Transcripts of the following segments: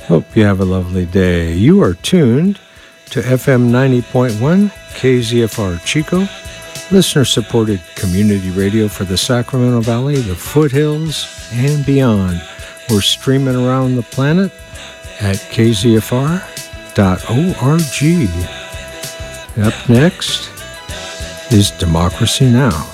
Hope you have a lovely day. You are tuned to FM 90.1 KZFR Chico, listener-supported community radio for the Sacramento Valley, the foothills, and beyond. We're streaming around the planet at kzfr.org. Up next is Democracy Now!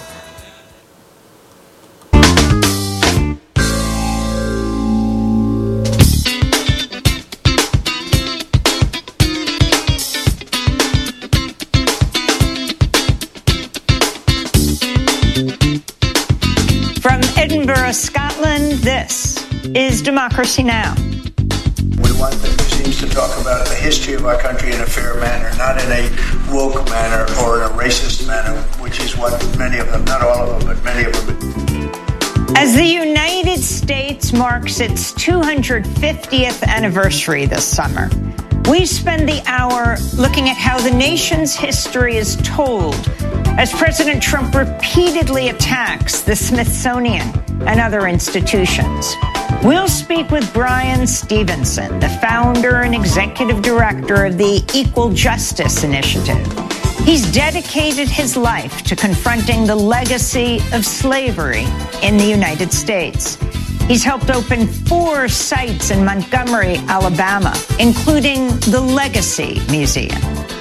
Scotland, this is Democracy Now! We want the regimes to talk about the history of our country in a fair manner, not in a woke manner or in a racist manner, which is what many of them, not all of them, but many of them. As the United States marks its 250th anniversary this summer, we spend the hour looking at how the nation's history is told as President Trump repeatedly attacks the Smithsonian and other institutions. We'll speak with Bryan Stevenson, the founder and executive director of the Equal Justice Initiative. He's dedicated his life to confronting the legacy of slavery in the United States. He's helped open 4 sites in Montgomery, Alabama, including the Legacy Museum.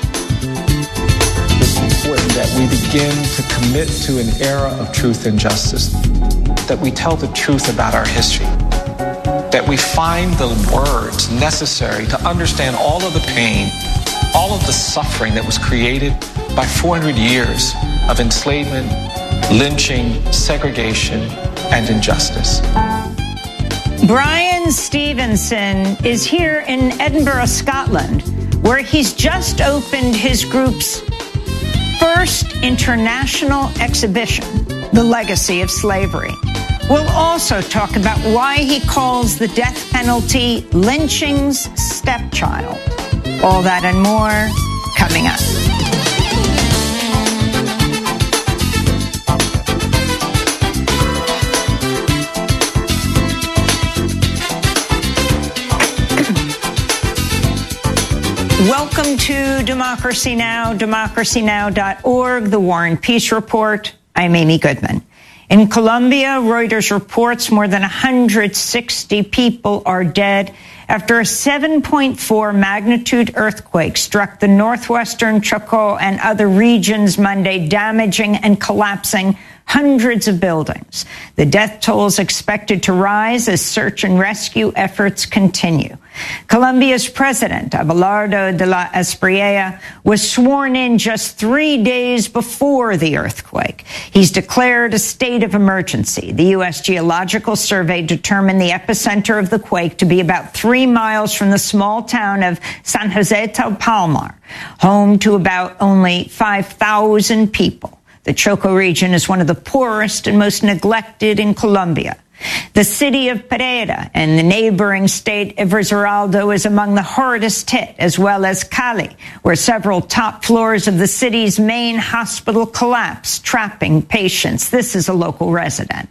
It's important that we begin to commit to an era of truth and justice, that we tell the truth about our history, that we find the words necessary to understand all of the pain, all of the suffering that was created by 400 years of enslavement, lynching, segregation, and injustice. Bryan Stevenson is here in Edinburgh, Scotland, where he's just opened his group's first international exhibition, The Legacy of Slavery. We'll also talk about why he calls the death penalty lynching's stepchild. All that and more coming up. Welcome to Democracy Now!, democracynow.org, the War and Peace Report. I'm Amy Goodman. In Colombia, Reuters reports more than 160 people are dead after a 7.4 magnitude earthquake struck the northwestern Chocó and other regions Monday, damaging and collapsing hundreds of buildings. The death toll is expected to rise as search and rescue efforts continue. Colombia's president, Abelardo de la Espriella, was sworn in just 3 days before the earthquake. He's declared a state of emergency. The U.S. Geological Survey determined the epicenter of the quake to be about 3 miles from the small town of San Jose del Palmar, home to about only 5,000 people. The Chocó region is one of the poorest and most neglected in Colombia. The city of Pereira and the neighboring state of Risaraldo is among the hardest hit, as well as Cali, where several top floors of the city's main hospital collapsed, trapping patients. This is a local resident.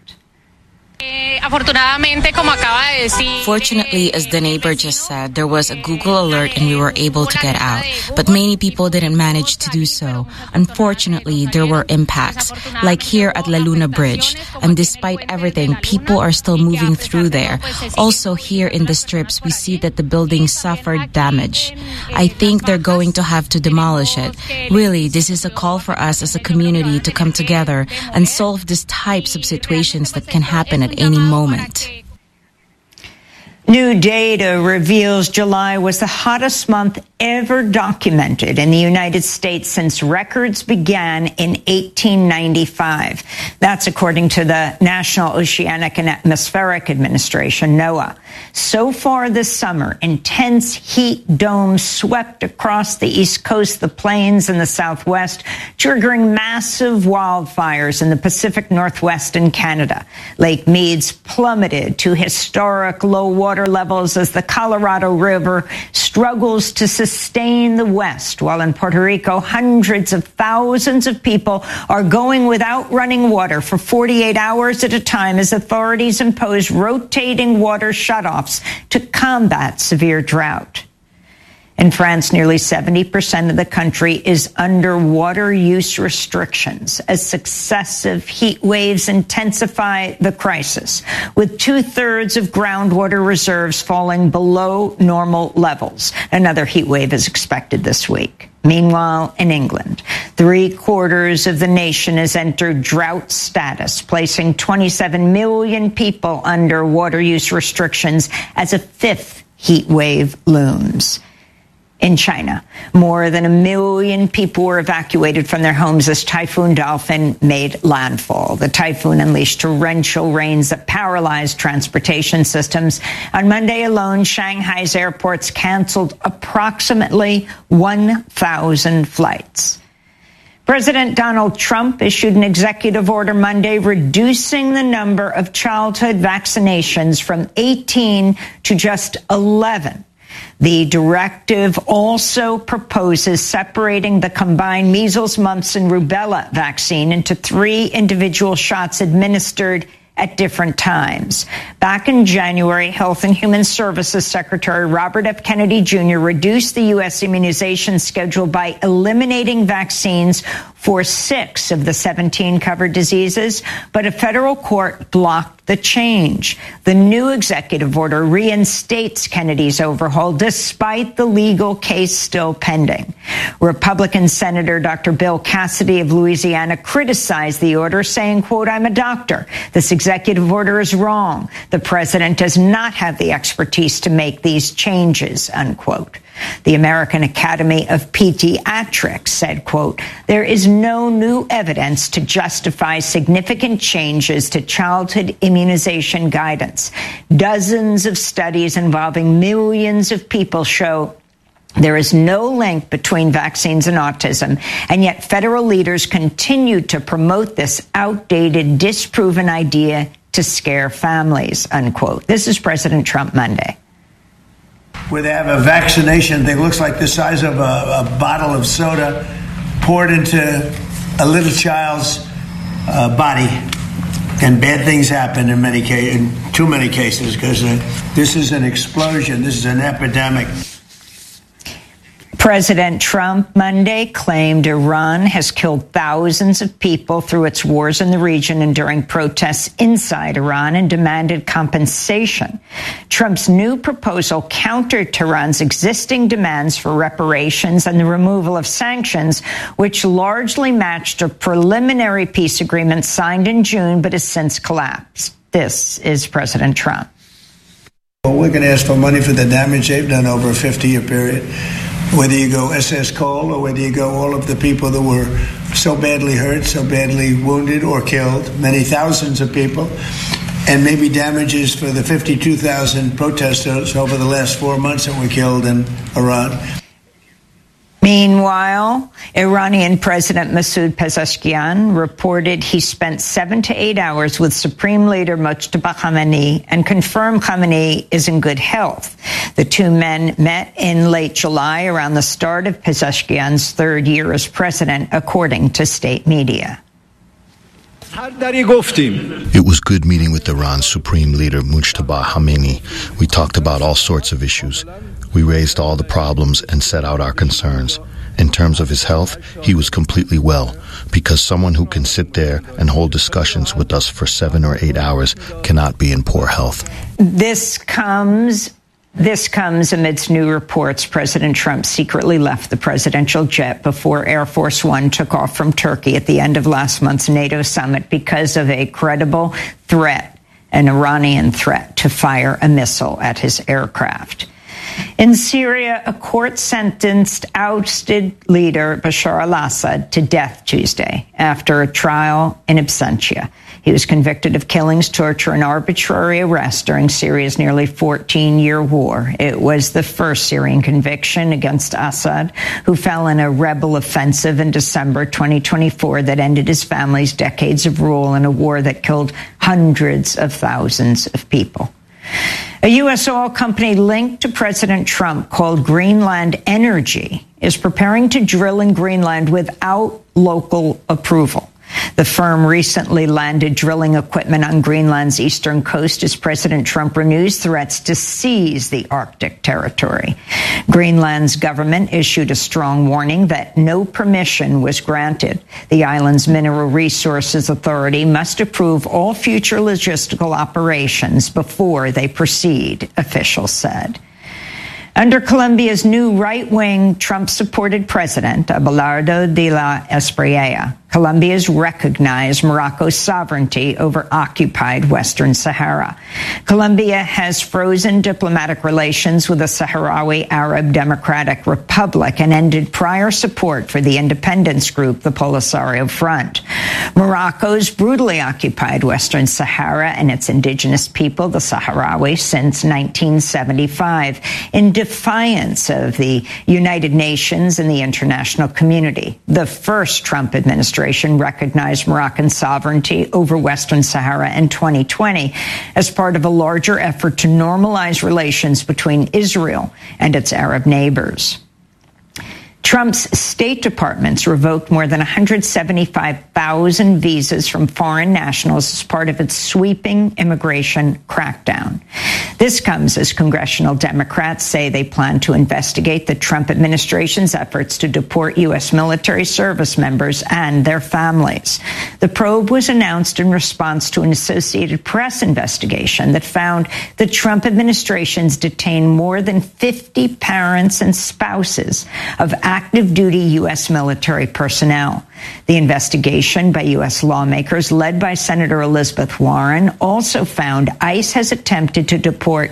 Fortunately, as the neighbor just said, there was a Google alert and we were able to get out. But many people didn't manage to do so. Unfortunately, there were impacts, like here at La Luna Bridge. And despite everything, people are still moving through there. Also, here in the strips, we see that the building suffered damage. I think they're going to have to demolish it. Really, this is a call for us as a community to come together and solve these types of situations that can happen at any moment. New data reveals July was the hottest month ever documented in the United States since records began in 1895. That's according to the National Oceanic and Atmospheric Administration, NOAA. So far this summer, intense heat domes swept across the East Coast, the plains, and the Southwest, triggering massive wildfires in the Pacific Northwest and Canada. Lake Mead's plummeted to historic low water levels as the Colorado River struggles to sustain the West, while in Puerto Rico, hundreds of thousands of people are going without running water for 48 hours at a time as authorities impose rotating water shutoffs to combat severe drought. In France, nearly 70% of the country is under water use restrictions as successive heat waves intensify the crisis, with 2/3 of groundwater reserves falling below normal levels. Another heat wave is expected this week. Meanwhile, in England, 3/4 of the nation has entered drought status, placing 27 million people under water use restrictions as a fifth heat wave looms. In China, more than 1 million people were evacuated from their homes as Typhoon Dolphin made landfall. The typhoon unleashed torrential rains that paralyzed transportation systems. On Monday alone, Shanghai's airports canceled approximately 1,000 flights. President Donald Trump issued an executive order Monday reducing the number of childhood vaccinations from 18 to just 11. The directive also proposes separating the combined measles, mumps, and rubella vaccine into 3 individual shots administered at different times. Back in January, Health and Human Services Secretary Robert F. Kennedy Jr. reduced the U.S. immunization schedule by eliminating vaccines for 6 of the 17 covered diseases, but a federal court blocked the change. The new executive order reinstates Kennedy's overhaul despite the legal case still pending. Republican Senator Dr. Bill Cassidy of Louisiana criticized the order, saying, quote, "I'm a doctor. This executive order is wrong. The president does not have the expertise to make these changes," unquote. The American Academy of Pediatrics said, quote, "There is no new evidence to justify significant changes to childhood immunization guidance. Dozens of studies involving millions of people show there is no link between vaccines and autism, and yet federal leaders continue to promote this outdated, disproven idea to scare families," unquote. This is President Trump Monday. Where they have a vaccination thing, looks like the size of a bottle of soda poured into a little child's body. And bad things happen in too many cases, because this is an explosion. This is an epidemic. President Trump Monday claimed Iran has killed thousands of people through its wars in the region and during protests inside Iran, and demanded compensation. Trump's new proposal countered Tehran's existing demands for reparations and the removal of sanctions, which largely matched a preliminary peace agreement signed in June but has since collapsed. This is President Trump. Well, we're going to ask for money for the damage they've done over a 50-year period. Whether you go SS Cole or whether you go all of the people that were so badly hurt, so badly wounded or killed, many thousands of people, and maybe damages for the 52,000 protesters over the last 4 months that were killed in Iran. Meanwhile, Iranian President Masoud Pezeshkian reported he spent 7 to 8 hours with Supreme Leader Mojtaba Khamenei and confirmed Khamenei is in good health. The two men met in late July around the start of Pezeshkian's 3rd year as president, according to state media. It was good meeting with Iran's Supreme Leader Mojtaba Khamenei. We talked about all sorts of issues. We raised all the problems and set out our concerns. In terms of his health, he was completely well, because someone who can sit there and hold discussions with us for 7 or 8 hours cannot be in poor health. This comes amidst new reports President Trump secretly left the presidential jet before Air Force One took off from Turkey at the end of last month's NATO summit because of a credible threat, an Iranian threat, to fire a missile at his aircraft. In Syria, a court sentenced ousted leader Bashar al-Assad to death Tuesday after a trial in absentia. He was convicted of killings, torture, and arbitrary arrest during Syria's nearly 14-year war. It was the first Syrian conviction against Assad, who fell in a rebel offensive in December 2024 that ended his family's decades of rule in a war that killed hundreds of thousands of people. A U.S. oil company linked to President Trump called Greenland Energy is preparing to drill in Greenland without local approval. The firm recently landed drilling equipment on Greenland's eastern coast as President Trump renews threats to seize the Arctic territory. Greenland's government issued a strong warning that no permission was granted. The island's Mineral Resources Authority must approve all future logistical operations before they proceed, officials said. Under Colombia's new right-wing Trump-supported president, Abelardo de la Espriella, Colombia has recognized Morocco's sovereignty over occupied Western Sahara. Colombia has frozen diplomatic relations with the Sahrawi Arab Democratic Republic and ended prior support for the independence group, the Polisario Front. Morocco's brutally occupied Western Sahara and its indigenous people, the Sahrawi, since 1975, in defiance of the United Nations and the international community. The first Trump administration recognized Moroccan sovereignty over Western Sahara in 2020 as part of a larger effort to normalize relations between Israel and its Arab neighbors. Trump's State Department's revoked more than 175,000 visas from foreign nationals as part of its sweeping immigration crackdown. This comes as congressional Democrats say they plan to investigate the Trump administration's efforts to deport U.S. military service members and their families. The probe was announced in response to an Associated Press investigation that found the Trump administration's detained more than 50 parents and spouses of active duty U.S. military personnel. The investigation by U.S. lawmakers led by Senator Elizabeth Warren also found ICE has attempted to deport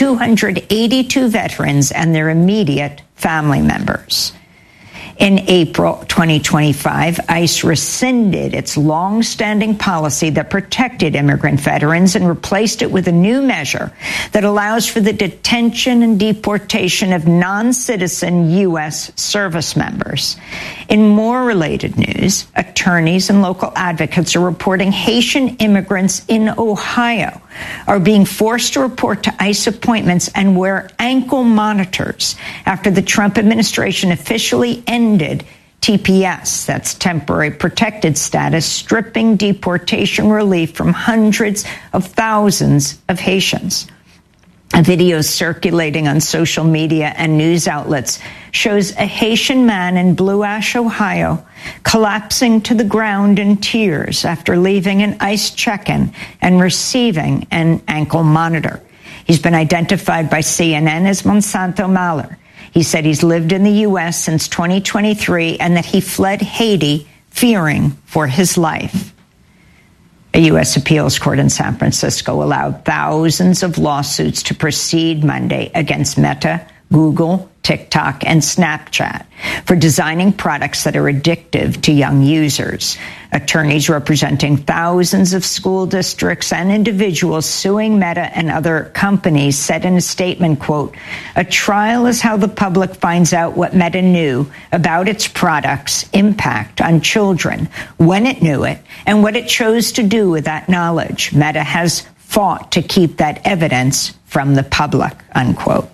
282 veterans and their immediate family members. In April 2025, ICE rescinded its long-standing policy that protected immigrant veterans and replaced it with a new measure that allows for the detention and deportation of non-citizen U.S. service members. In more related news, attorneys and local advocates are reporting Haitian immigrants in Ohio are being forced to report to ICE appointments and wear ankle monitors after the Trump administration officially ended TPS, that's temporary protected status, stripping deportation relief from hundreds of thousands of Haitians. A video circulating on social media and news outlets shows a Haitian man in Blue Ash, Ohio, collapsing to the ground in tears after leaving an ICE check-in and receiving an ankle monitor. He's been identified by CNN as Monsanto Mahler. He said he's lived in the U.S. since 2023 and that he fled Haiti fearing for his life. A U.S. appeals court in San Francisco allowed thousands of lawsuits to proceed Monday against Meta, Google, TikTok, and Snapchat for designing products that are addictive to young users. Attorneys representing thousands of school districts and individuals suing Meta and other companies said in a statement, quote, "A trial is how the public finds out what Meta knew about its products' impact on children, when it knew it, and what it chose to do with that knowledge. Meta has fought to keep that evidence from the public," unquote.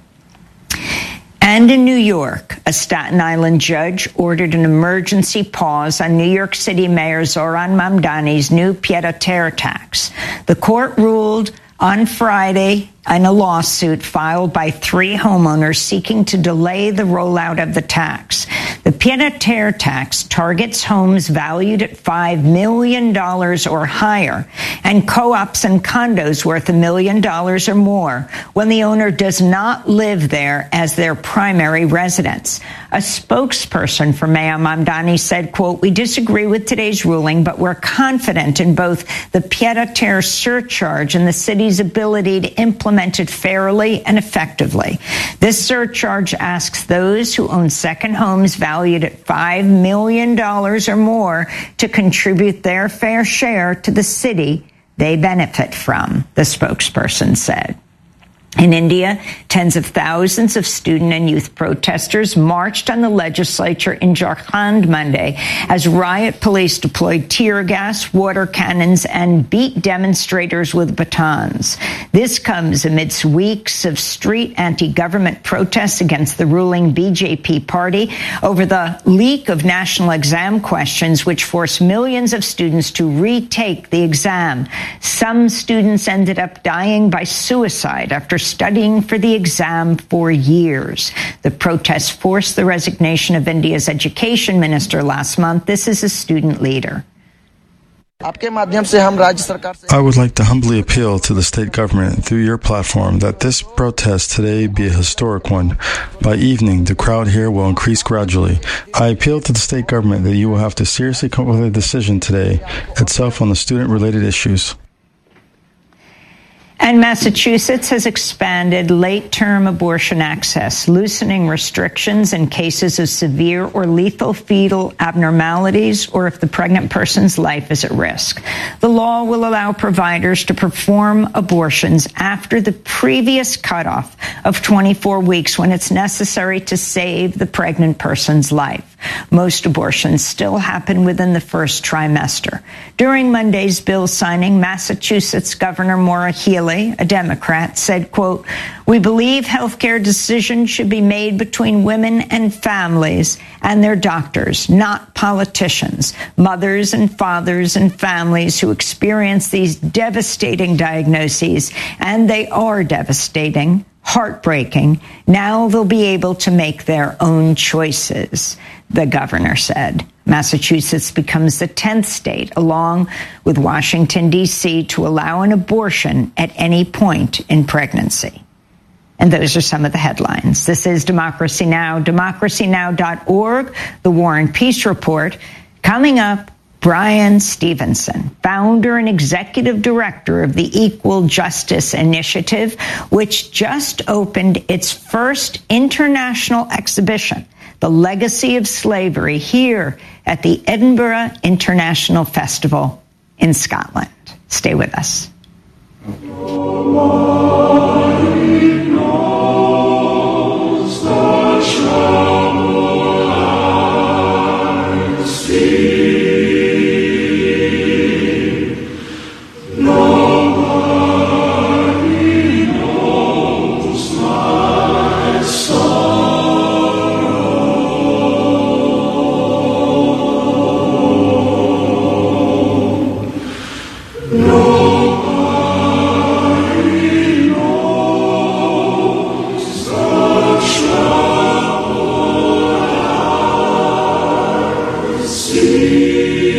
And in New York, a Staten Island judge ordered an emergency pause on New York City Mayor Zohran Mamdani's new pied-à-terre tax. The court ruled on Friday in a lawsuit filed by 3 homeowners seeking to delay the rollout of the tax. The pied-à-terre tax targets homes valued at $5 million or higher and co-ops and condos worth $1 million or more when the owner does not live there as their primary residence. A spokesperson for Mayor Mamdani said, quote, "We disagree with today's ruling, but we're confident in both the pied-à-terre surcharge and the city's ability to implement it fairly and effectively. This surcharge asks those who own second homes valued at $5 million or more to contribute their fair share to the city they benefit from," the spokesperson said. In India, tens of thousands of student and youth protesters marched on the legislature in Jharkhand Monday as riot police deployed tear gas, water cannons, and beat demonstrators with batons. This comes amidst weeks of street anti-government protests against the ruling BJP party over the leak of national exam questions, which forced millions of students to retake the exam. Some students ended up dying by suicide after studying for the exam for years. The protests forced the resignation of India's education minister last month. This is a student leader. I would like to humbly appeal to the state government through your platform that this protest today be a historic one. By evening, the crowd here will increase gradually. I appeal to the state government that you will have to seriously come up with a decision today itself on the student-related issues. And Massachusetts has expanded late-term abortion access, loosening restrictions in cases of severe or lethal fetal abnormalities or if the pregnant person's life is at risk. The law will allow providers to perform abortions after the previous cutoff of 24 weeks when it's necessary to save the pregnant person's life. Most abortions still happen within the first trimester. During Monday's bill signing, Massachusetts Governor Maura Healey, a Democrat, said, quote, "We believe healthcare decisions should be made between women and families and their doctors, not politicians. Mothers and fathers and families who experience these devastating diagnoses, and they are devastating, heartbreaking, now they'll be able to make their own choices," the governor said. Massachusetts becomes the 10th state, along with Washington, D.C., to allow an abortion at any point in pregnancy. And those are some of the headlines. This is Democracy Now!, democracynow.org, the War and Peace Report. Coming up, Bryan Stevenson, founder and executive director of the Equal Justice Initiative, which just opened its first international exhibition, The Legacy of Slavery, here at the Edinburgh International Festival in Scotland. Stay with us. Nobody knows the trouble I see. Nobody knows my sorrow. Nobody knows the trouble I see.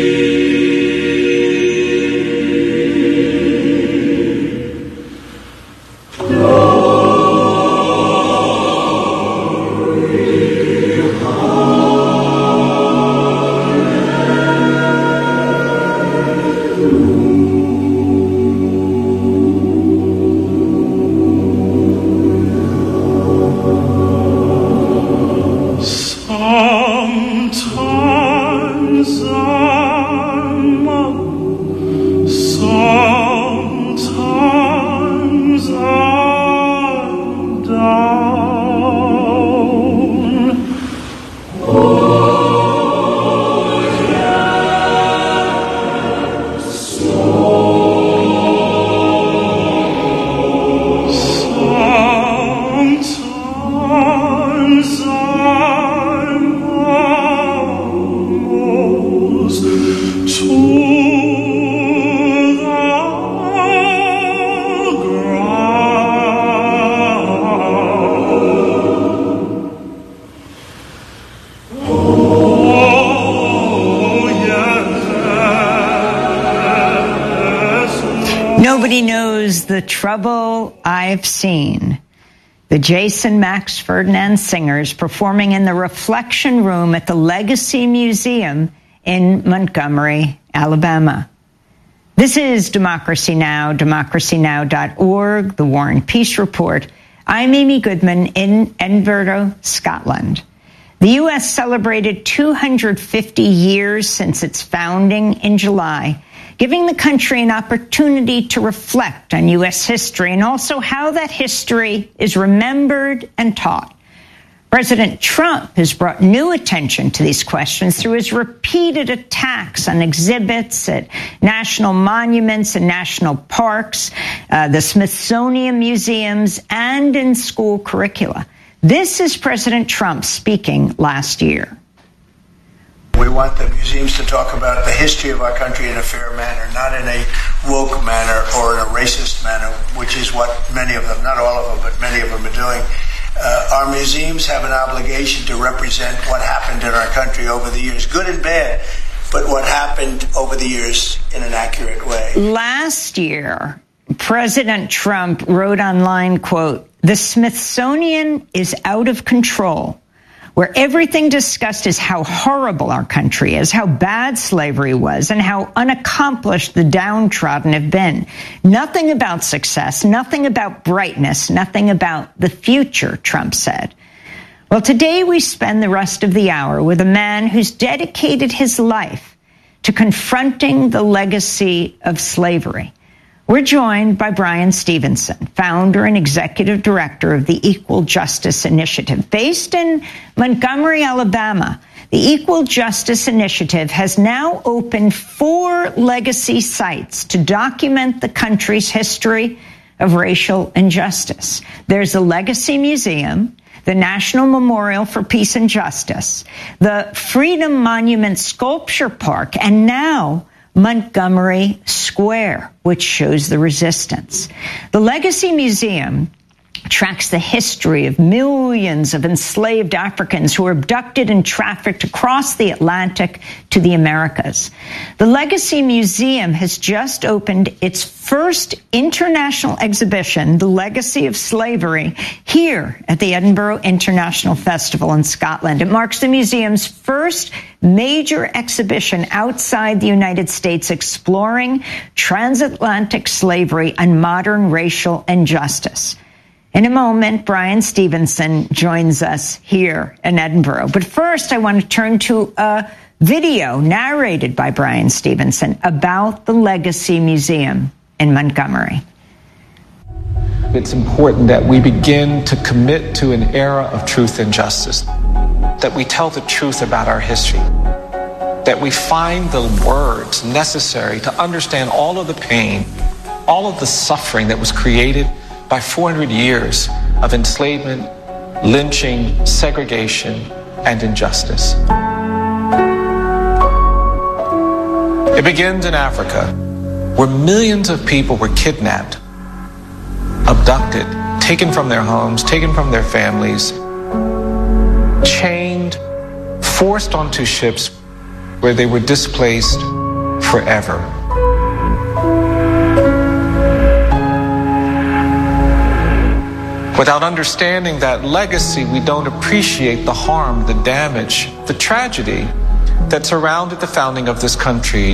Sometimes I'm up, sometimes I'm down. Oh, yes, sometimes I'm almost to the ground. Oh, yes. Nobody knows the trouble I've seen. The Jason Max Ferdinand Singers performing in the Reflection Room at the Legacy Museum in Montgomery, Alabama. This is Democracy Now!, democracynow.org, the War and Peace Report. I'm Amy Goodman in Edinburgh, Scotland. The U.S. celebrated 250 years since its founding in July, giving the country an opportunity to reflect on U.S. history and also how that history is remembered and taught. President Trump has brought new attention to these questions through his repeated attacks on exhibits at national monuments and national parks, the Smithsonian museums, and in school curricula. This is President Trump speaking last year. We want the museums to talk about the history of our country in a fair manner, not in a woke manner or in a racist manner, which is what many of them, not all of them, but many of them are doing. Our museums have an obligation to represent what happened in our country over the years, good and bad, but what happened over the years in an accurate way. Last year, President Trump wrote online, quote, "The Smithsonian is out of control, where everything discussed is how horrible our country is, how bad slavery was, and how unaccomplished the downtrodden have been. Nothing about success, nothing about brightness, nothing about the future," Trump said. Well, today we spend the rest of the hour with a man who's dedicated his life to confronting the legacy of slavery. We're joined by Bryan Stevenson, founder and executive director of the Equal Justice Initiative. Based in Montgomery, Alabama, the Equal Justice Initiative has now opened 4 legacy sites to document the country's history of racial injustice. There's the Legacy Museum, the National Memorial for Peace and Justice, the Freedom Monument Sculpture Park, and now Montgomery Square, which shows the resistance. The Legacy Museum tracks the history of millions of enslaved Africans who were abducted and trafficked across the Atlantic to the Americas. The Legacy Museum has just opened its first international exhibition, The Legacy of Slavery, here at the Edinburgh International Festival in Scotland. It marks the museum's first major exhibition outside the United States exploring transatlantic slavery and modern racial injustice. In a moment, Bryan Stevenson joins us here in Edinburgh. But first, I want to turn to a video narrated by Bryan Stevenson about the Legacy Museum in Montgomery. It's important that we begin to commit to an era of truth and justice, that we tell the truth about our history, that we find the words necessary to understand all of the pain, all of the suffering that was created by 400 years of enslavement, lynching, segregation, and injustice. It begins in Africa, where millions of people were kidnapped, abducted, taken from their homes, taken from their families, chained, forced onto ships where they were displaced forever. Without understanding that legacy, we don't appreciate the harm, the damage, the tragedy that surrounded the founding of this country.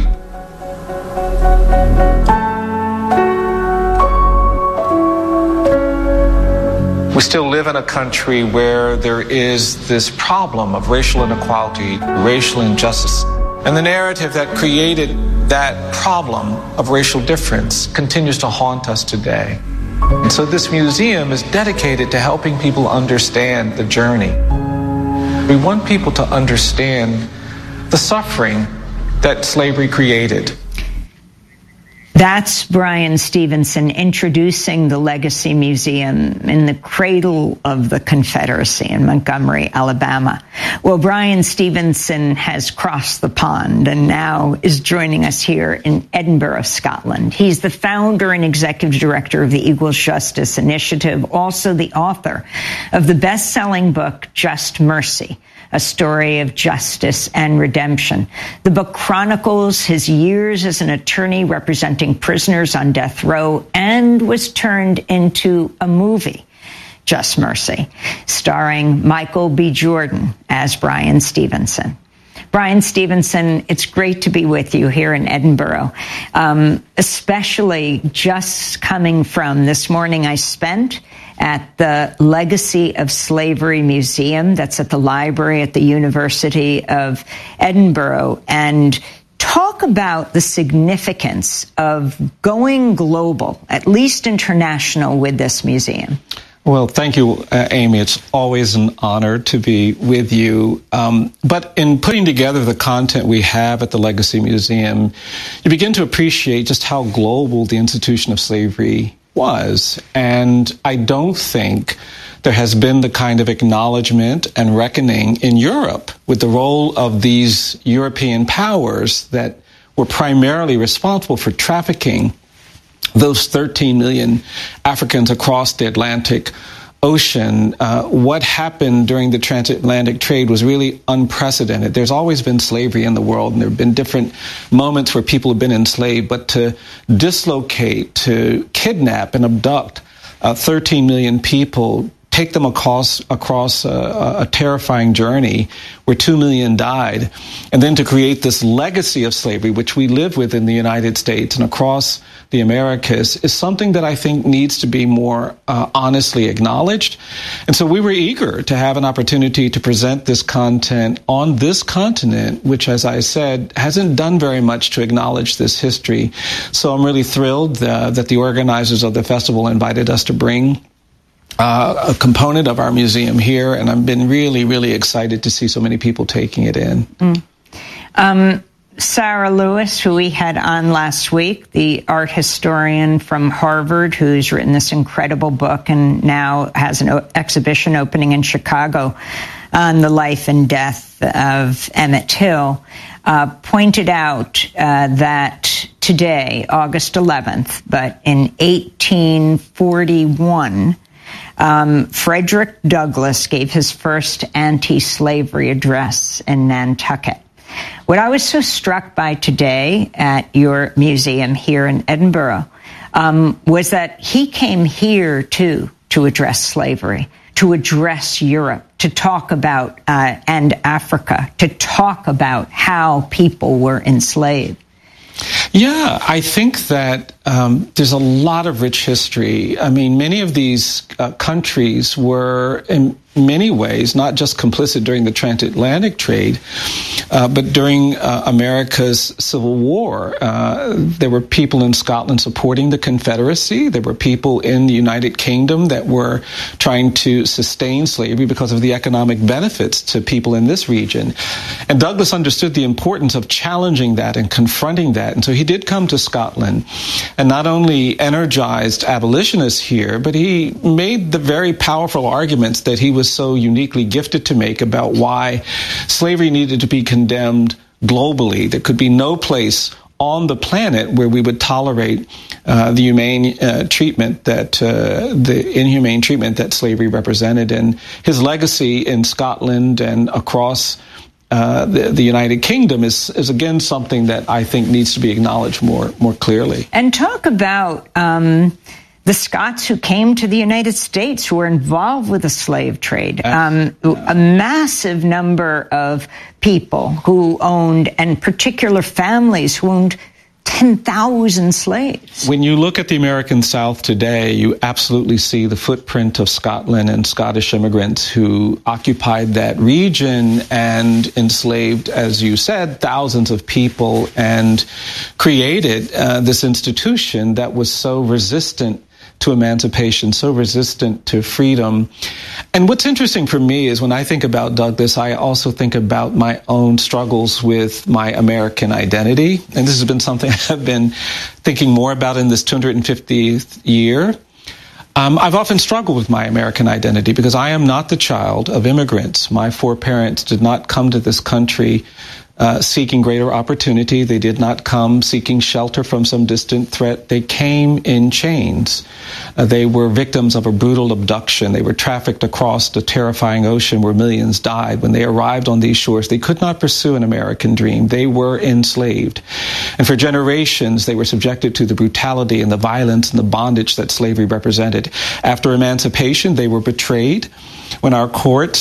We still live in a country where there is this problem of racial inequality, racial injustice, and the narrative that created that problem of racial difference continues to haunt us today. And so this museum is dedicated to helping people understand the journey. We want people to understand the suffering that slavery created. That's Bryan Stevenson introducing the Legacy Museum in the cradle of the Confederacy in Montgomery, Alabama. Well, Bryan Stevenson has crossed the pond and now is joining us here in Edinburgh, Scotland. He's the founder and executive director of the Equal Justice Initiative, also the author of the best-selling book, Just Mercy, a story of justice and redemption. The book chronicles his years as an attorney representing prisoners on death row and was turned into a movie, Just Mercy, starring Michael B. Jordan as Bryan Stevenson. Bryan Stevenson, it's great to be with you here in Edinburgh, especially just coming from this morning I spent at the Legacy of Slavery Museum that's at the library at the University of Edinburgh, and Talk about the significance of going global, at least international, with this museum. Well, thank you, Amy. It's always an honor to be with you. But in putting together the content we have at the Legacy Museum, you begin to appreciate just how global the institution of slavery was. And I don't think there has been the kind of acknowledgement and reckoning in Europe with the role of these European powers that were primarily responsible for trafficking those 13 million Africans across the Atlantic Ocean. What happened during the transatlantic trade was really unprecedented. There's always been slavery in the world, and there have been different moments where people have been enslaved, but to dislocate, to kidnap and abduct 13 million people, take them across a terrifying journey where 2 million died, and then to create this legacy of slavery, which we live with in the United States and across the Americas, is something that I think needs to be more honestly acknowledged. And so we were eager to have an opportunity to present this content on this continent, which, as I said, hasn't done very much to acknowledge this history. So I'm really thrilled that the organizers of the festival invited us to bring a component of our museum here, and I've been really, really excited to see so many people taking it in. Sarah Lewis, who we had on last week, the art historian from Harvard, who's written this incredible book and now has an exhibition opening in Chicago on the life and death of Emmett Till, pointed out that today, August 11th, but in 1841, Frederick Douglass gave his first anti-slavery address in Nantucket. What I was so struck by today at your museum here in Edinburgh was that he came here, too, to address slavery, to address Europe, to talk about, and Africa, to talk about how people were enslaved. Yeah, I think that there's a lot of rich history. I mean, many of these countries were, in many ways, not just complicit during the transatlantic trade, but during America's Civil War. There were people in Scotland supporting the Confederacy. There were people in the United Kingdom that were trying to sustain slavery because of the economic benefits to people in this region. And Douglass understood the importance of challenging that and confronting that. And so he did come to Scotland and not only energized abolitionists here, but he made the very powerful arguments that he was so uniquely gifted to make about why slavery needed to be condemned globally. There could be no place on the planet where we would tolerate the inhumane treatment that slavery represented. And his legacy in Scotland and across the United Kingdom is again something that I think needs to be acknowledged more clearly. And talk about the Scots who came to the United States, who were involved with the slave trade. A massive number of people who owned, and particular families who owned 10,000 slaves. When you look at the American South today, you absolutely see the footprint of Scotland and Scottish immigrants who occupied that region and enslaved, as you said, thousands of people and created this institution that was so resistant to emancipation, so resistant to freedom. And what's interesting for me is when I think about Douglass, I also think about my own struggles with my American identity. And this has been something I've been thinking more about in this 250th year. I've often struggled with my American identity because I am not the child of immigrants. My four parents did not come to this country seeking greater opportunity. They did not come seeking shelter from some distant threat. They came in chains. They were victims of a brutal abduction. They were trafficked across the terrifying ocean where millions died. When they arrived on these shores, they could not pursue an American dream. They were enslaved. And for generations, they were subjected to the brutality and the violence and the bondage that slavery represented. After emancipation, they were betrayed when our courts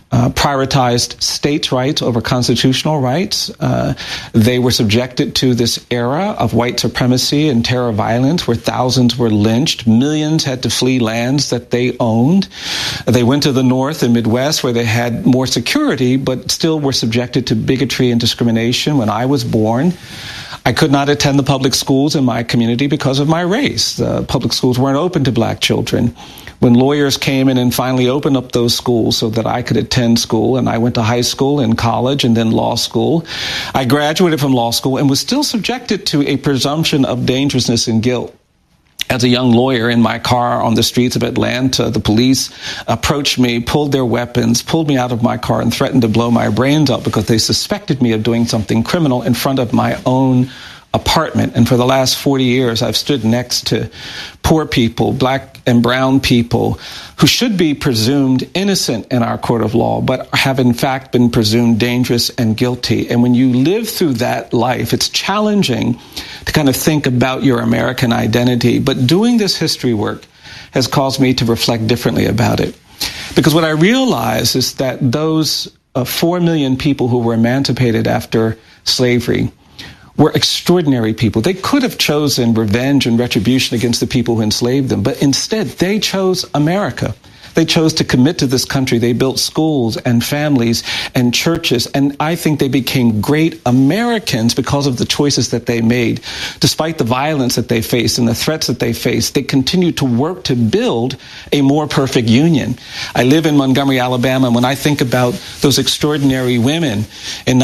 prioritized states' rights over constitutional rights. They were subjected to this era of white supremacy and terror violence where thousands were lynched. Millions had to flee lands that they owned. They went to the North and Midwest where they had more security, but still were subjected to bigotry and discrimination. When I was born, I could not attend the public schools in my community because of my race. The public schools weren't open to black children. When lawyers came in and finally opened up those schools so that I could attend school, and I went to high school and college and then law school, I graduated from law school and was still subjected to a presumption of dangerousness and guilt. As a young lawyer in my car on the streets of Atlanta, the police approached me, pulled their weapons, pulled me out of my car, and threatened to blow my brains out because they suspected me of doing something criminal in front of my own apartment. And for the last 40 years, I've stood next to poor people, black and brown people, who should be presumed innocent in our court of law, but have in fact been presumed dangerous and guilty. And when you live through that life, it's challenging to kind of think about your American identity. But doing this history work has caused me to reflect differently about it. Because what I realize is that those 4 million people who were emancipated after slavery were extraordinary people. They could have chosen revenge and retribution against the people who enslaved them, but instead they chose America. They chose to commit to this country. They built schools and families and churches, and I think they became great Americans because of the choices that they made. Despite the violence that they faced and the threats that they faced, they continued to work to build a more perfect union. I live in Montgomery, Alabama, and when I think about those extraordinary women in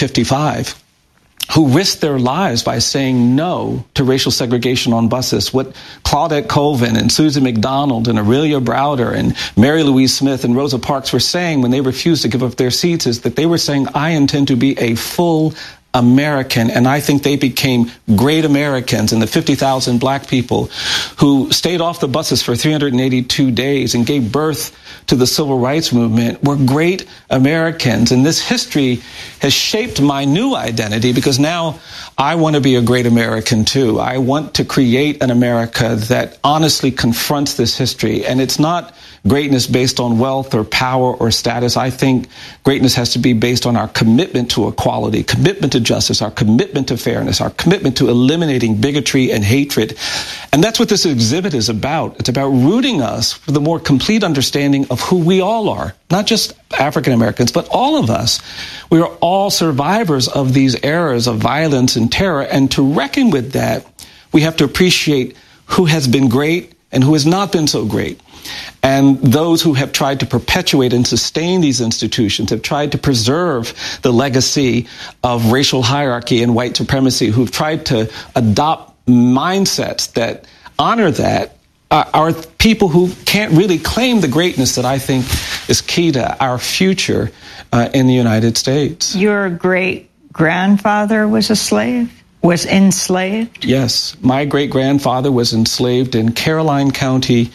1955, who risked their lives by saying no to racial segregation on buses. What Claudette Colvin and Susan McDonald and Aurelia Browder and Mary Louise Smith and Rosa Parks were saying when they refused to give up their seats is that they were saying, I intend to be a full American. And I think they became great Americans. And the 50,000 black people who stayed off the buses for 382 days and gave birth to the civil rights movement were great Americans. And this history has shaped my new identity because now I want to be a great American too. I want to create an America that honestly confronts this history. And it's not greatness based on wealth or power or status. I think greatness has to be based on our commitment to equality, commitment to justice, our commitment to fairness, our commitment to eliminating bigotry and hatred. And that's what this exhibit is about. It's about rooting us for the more complete understanding of who we all are, not just African Americans, but all of us. We are all survivors of these eras of violence and terror. And to reckon with that, we have to appreciate who has been great and who has not been so great. And those who have tried to perpetuate and sustain these institutions, have tried to preserve the legacy of racial hierarchy and white supremacy, who've tried to adopt mindsets that honor that, are people who can't really claim the greatness that I think is key to our future in the United States. Your great-grandfather was a slave? Was enslaved? Yes. My great-grandfather was enslaved in Caroline County,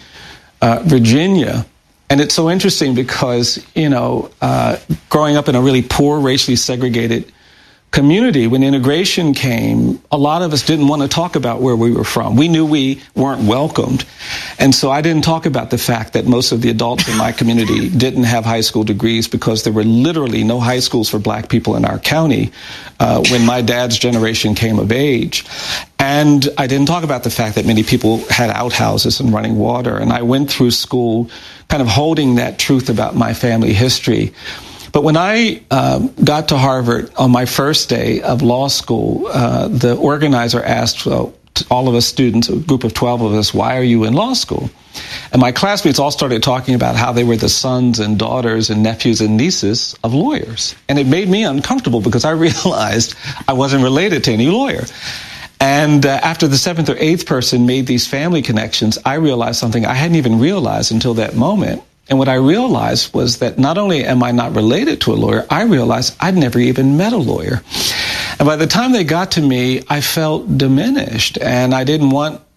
Virginia. And it's so interesting because, growing up in a really poor, racially segregated community, when integration came, a lot of us didn't want to talk about where we were from. We knew we weren't welcomed. And so I didn't talk about the fact that most of the adults in my community didn't have high school degrees because there were literally no high schools for black people in our county when my dad's generation came of age. And I didn't talk about the fact that many people had outhouses and running water. And I went through school kind of holding that truth about my family history. But when I got to Harvard on my first day of law school, the organizer asked all of us students, a group of 12 of us, why are you in law school? And my classmates all started talking about how they were the sons and daughters and nephews and nieces of lawyers. And it made me uncomfortable because I realized I wasn't related to any lawyer. And after the 7th or 8th person made these family connections, I realized something I hadn't even realized until that moment. And what I realized was that not only am I not related to a lawyer, I realized I'd never even met a lawyer. And by the time they got to me, I felt diminished, and I didn't want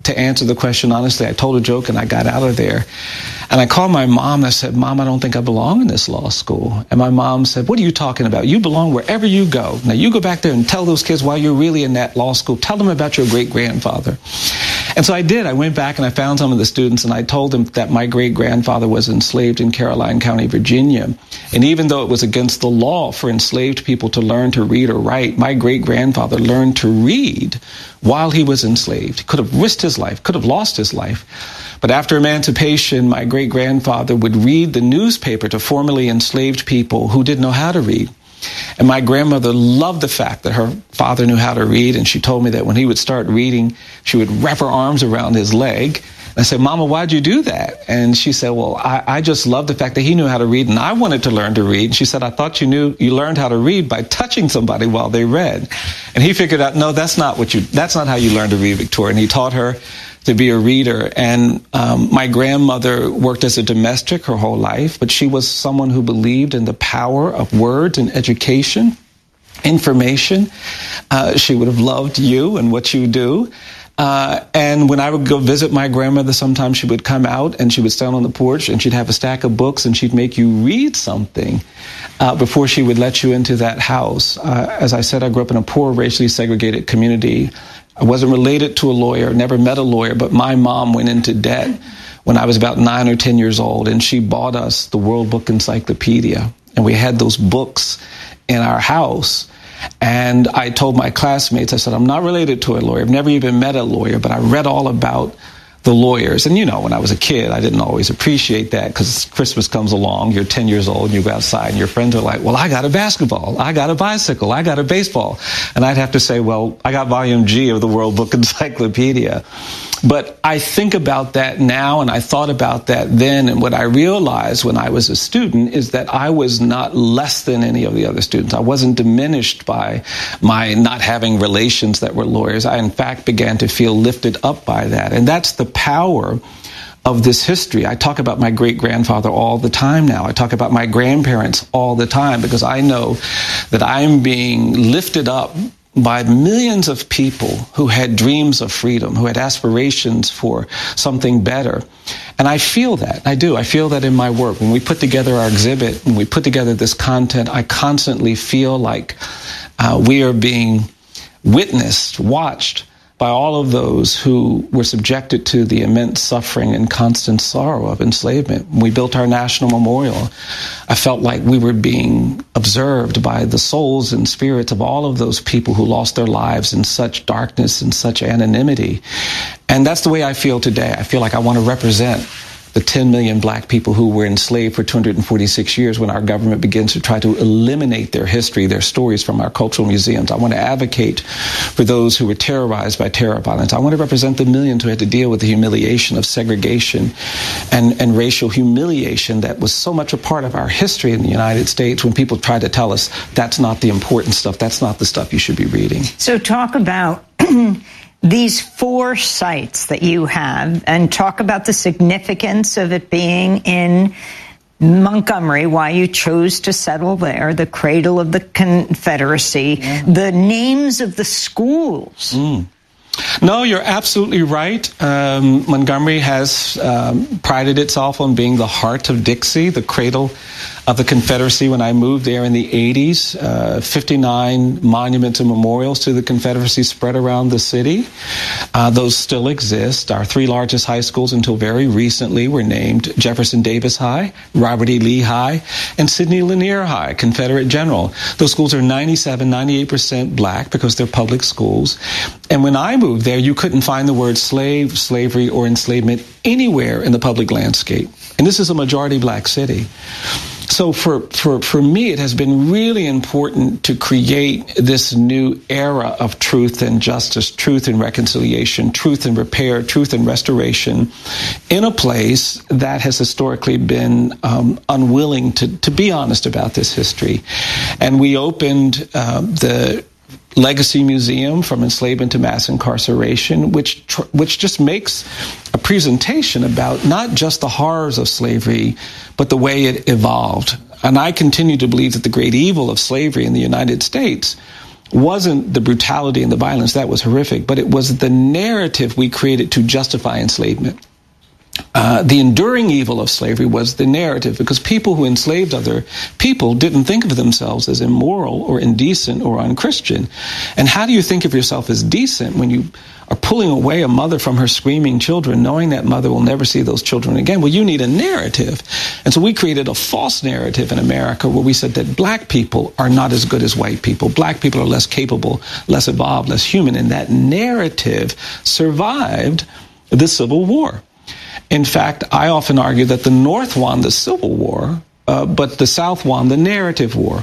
to answer the question honestly, I told a joke and I got out of there. And I called my mom and I said, Mom, I don't think I belong in this law school. And my mom said, what are you talking about? You belong wherever you go. Now you go back there and tell those kids why you're really in that law school. Tell them about your great-grandfather. And so I did. I went back and I found some of the students and I told them that my great-grandfather was enslaved in Caroline County, Virginia. And even though it was against the law for enslaved people to learn to read or write, my great-grandfather learned to read while he was enslaved. He could have risked his life, could have lost his life. But after emancipation, my great-grandfather would read the newspaper to formerly enslaved people who didn't know how to read. And my grandmother loved the fact that her father knew how to read, and she told me that when he would start reading, she would wrap her arms around his leg. And I said, Mama, why'd you do that? And she said, well, I just love the fact that he knew how to read, and I wanted to learn to read. And she said, I thought you learned how to read by touching somebody while they read. And he figured out, no, that's not how you learn to read, Victoria. And he taught her to be a reader. And my grandmother worked as a domestic her whole life, but she was someone who believed in the power of words and education, information. She would have loved you and what you do. And when I would go visit my grandmother, sometimes she would come out and she would stand on the porch and she'd have a stack of books and she'd make you read something before she would let you into that house. As I said, I grew up in a poor, racially segregated community. I wasn't related to a lawyer, never met a lawyer, but my mom went into debt when I was about 9 or 10 years old, and she bought us the World Book Encyclopedia. And we had those books in our house. And I told my classmates, I said, I'm not related to a lawyer. I've never even met a lawyer, but I read all about the lawyers. And, when I was a kid, I didn't always appreciate that because Christmas comes along, you're 10 years old, and you go outside, and your friends are like, well, I got a basketball, I got a bicycle, I got a baseball. And I'd have to say, well, I got volume G of the World Book Encyclopedia. But I think about that now, and I thought about that then, and what I realized when I was a student is that I was not less than any of the other students. I wasn't diminished by my not having relations that were lawyers. I, in fact, began to feel lifted up by that. And that's the power of this history. I talk about my great-grandfather all the time now. I talk about my grandparents all the time because I know that I'm being lifted up by millions of people who had dreams of freedom, who had aspirations for something better. And I feel that. I do. I feel that in my work. When we put together our exhibit, when we put together this content, I constantly feel like we are being witnessed, watched by all of those who were subjected to the immense suffering and constant sorrow of enslavement. When we built our national memorial, I felt like we were being observed by the souls and spirits of all of those people who lost their lives in such darkness and such anonymity. And that's the way I feel today. I feel like I want to represent the 10 million black people who were enslaved for 246 years when our government begins to try to eliminate their history, their stories from our cultural museums. I want to advocate for those who were terrorized by terror violence. I want to represent the millions who had to deal with the humiliation of segregation and racial humiliation that was so much a part of our history in the United States when people tried to tell us that's not the important stuff, that's not the stuff you should be reading. So talk about these 4 sites that you have, and talk about the significance of it being in Montgomery, why you chose to settle there, the cradle of the Confederacy, the names of the schools. No, you're absolutely right. Montgomery has prided itself on being the heart of Dixie, the cradle of the Confederacy. When I moved there in the 80s, 59 monuments and memorials to the Confederacy spread around the city. Those still exist. Our 3 largest high schools until very recently were named Jefferson Davis High, Robert E. Lee High, and Sidney Lanier High, Confederate General. Those schools are 98% black because they're public schools. And when I moved there, you couldn't find the word slave, slavery, or enslavement anywhere in the public landscape. And this is a majority black city. So for me, it has been really important to create this new era of truth and justice, truth and reconciliation, truth and repair, truth and restoration in a place that has historically been unwilling to be honest about this history. And we opened the Legacy Museum from Enslavement to Mass Incarceration, which just makes a presentation about not just the horrors of slavery, but the way it evolved. And I continue to believe that the great evil of slavery in the United States wasn't the brutality and the violence. That was horrific. But it was the narrative we created to justify enslavement. The enduring evil of slavery was the narrative, because people who enslaved other people didn't think of themselves as immoral or indecent or unchristian. And how do you think of yourself as decent when you are pulling away a mother from her screaming children, knowing that mother will never see those children again? Well, you need a narrative. And so we created a false narrative in America where we said that black people are not as good as white people. Black people are less capable, less evolved, less human. And that narrative survived the Civil War. In fact, I often argue that the North won the Civil War, but the South won the narrative war.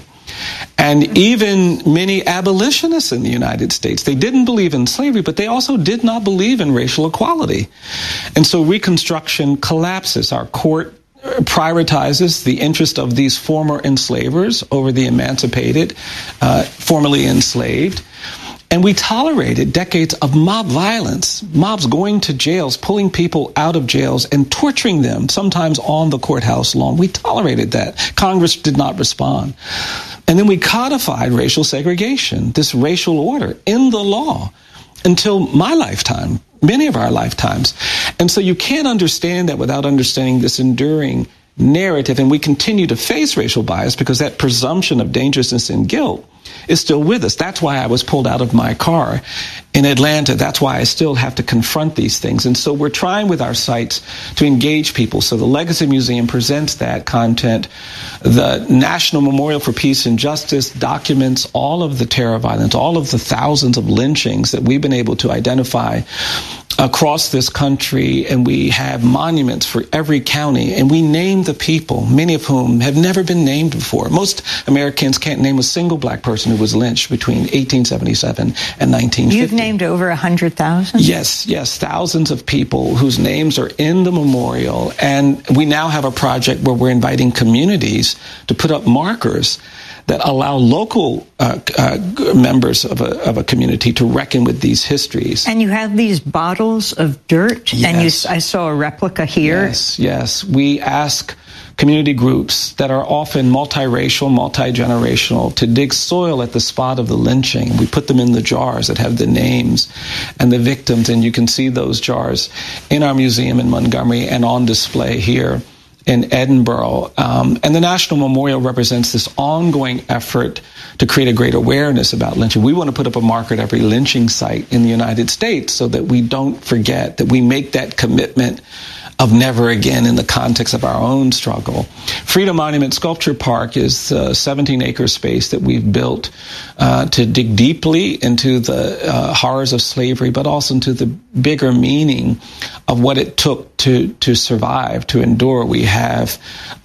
And even many abolitionists in the United States, they didn't believe in slavery, but they also did not believe in racial equality. And so Reconstruction collapses. Our court prioritizes the interest of these former enslavers over the emancipated, formerly enslaved. And we tolerated decades of mob violence, mobs going to jails, pulling people out of jails and torturing them, sometimes on the courthouse lawn. We tolerated that. Congress did not respond. And then we codified racial segregation, this racial order, in the law until my lifetime, many of our lifetimes. And so you can't understand that without understanding this enduring narrative. And we continue to face racial bias because that presumption of dangerousness and guilt is still with us. That's why I was pulled out of my car in Atlanta. That's why I still have to confront these things. And so we're trying with our sites to engage people. So the Legacy Museum presents that content. The National Memorial for Peace and Justice documents all of the terror violence, all of the thousands of lynchings that we've been able to identify across this country, and we have monuments for every county, and we name the people, many of whom have never been named before. Most Americans can't name a single black person who was lynched between 1877 and 1950. You've named over 100,000? Yes, thousands of people whose names are in the memorial, and we now have a project where we're inviting communities to put up markers that allow local members of a community to reckon with these histories. And you have these bottles of dirt, yes. And I saw a replica here. Yes. We ask community groups that are often multiracial, multi-generational to dig soil at the spot of the lynching. We put them in the jars that have the names and the victims, and you can see those jars in our museum in Montgomery and on display here in Edinburgh. And the National Memorial represents this ongoing effort to create a great awareness about lynching. We want to put up a marker at every lynching site in the United States so that we don't forget, that we make that commitment of never again in the context of our own struggle. Freedom Monument Sculpture Park is a 17-acre space that we've built to dig deeply into the horrors of slavery, but also into the bigger meaning of what it took to survive, to endure. We have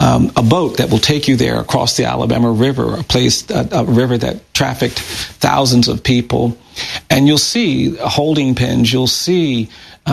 a boat that will take you there across the Alabama River, a river that trafficked thousands of people. And you'll see holding pens, you'll see